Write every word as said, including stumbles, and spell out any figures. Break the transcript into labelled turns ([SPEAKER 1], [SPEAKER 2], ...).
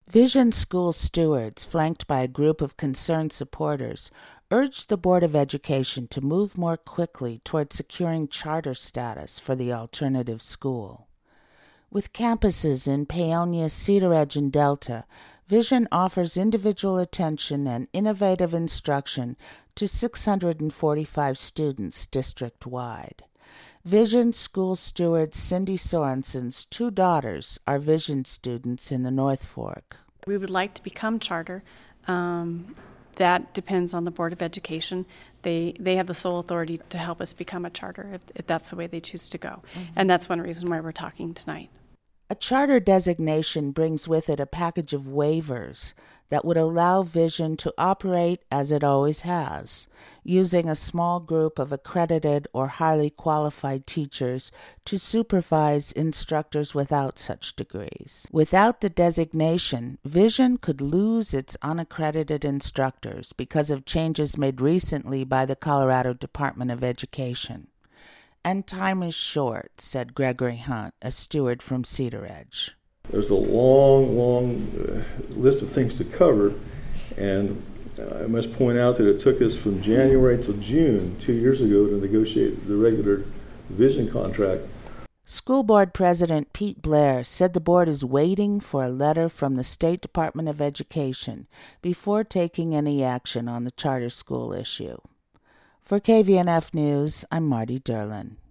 [SPEAKER 1] Vision School stewards, flanked by a group of concerned supporters, urged the Board of Education to move more quickly toward securing charter status for the alternative school. With campuses in Paonia, Cedar Edge, and Delta, Vision offers individual attention and innovative instruction to six hundred forty-five students district-wide. Vision School steward Cindy Sorensen's two daughters are Vision students in the North Fork.
[SPEAKER 2] We would like to become charter. Um, that depends on the Board of Education. They they have the sole authority to help us become a charter if, if that's the way they choose to go. Mm-hmm. And that's one reason why we're talking tonight.
[SPEAKER 1] A charter designation brings with it a package of waivers that would allow Vision to operate as it always has, using a small group of accredited or highly qualified teachers to supervise instructors without such degrees. Without the designation, Vision could lose its unaccredited instructors because of changes made recently by the Colorado Department of Education. And time is short, said Gregory Hunt, a steward from Cedar Edge.
[SPEAKER 3] There's a long, long uh, list of things to cover, and uh, I must point out that it took us from January till June, two years ago, to negotiate the regular Vision contract.
[SPEAKER 1] School Board President Pete Blair said the board is waiting for a letter from the State Department of Education before taking any action on the charter school issue. For K V N F News, I'm Marty Derlin.